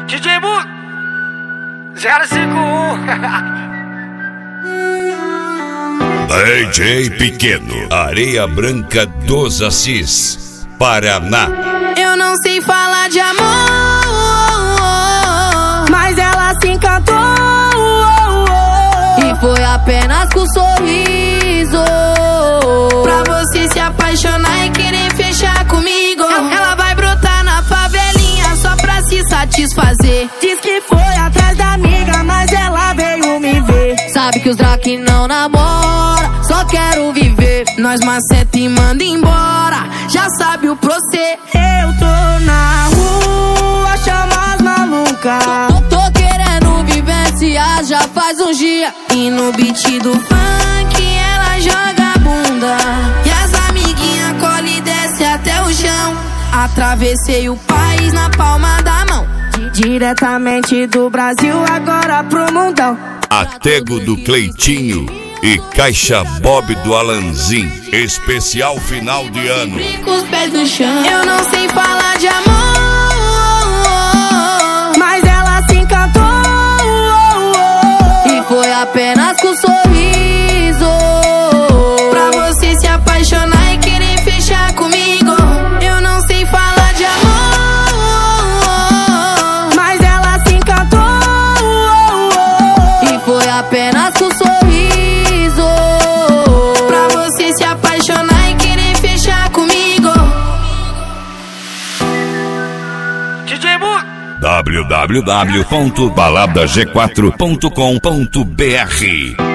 DJ Mu 051 DJ Pequeno, Areia Branca dos Assis, Paraná. Eu não sei falar de amor, mas ela se encantou, e foi apenas com um sorriso pra você se apaixonar e querer fechar comigo. Ela vai brotar na favelinha só pra se satisfazer. Diz que foi atrás da amiga, mas ela veio me ver. Sabe que os Drake não namora, só quero viver. Nós maceta e manda embora, já sabe o proceder. Eu tô na rua, chama as malucas. Tô querendo vivenciar, já faz uns dias. E no beat do funk ela joga a bunda, e as amiguinhas colhe e desce até o chão. Atravessei o país na palma da mão, diretamente do Brasil agora pro mundão. Atego do Cleitinho e Caixa Bob do Alanzin, especial final de ano. Com os pés no chão. Eu não sei falar de amor, mas ela se encantou, e foi apenas com um sorriso pra você se apaixonar e querer fechar comigo. Eu não sei falar de amor, mas ela se encantou, e foi apenas com um sorriso pra você se apaixonar e querer fechar comigo. DJ Mu www.baladag4.com.br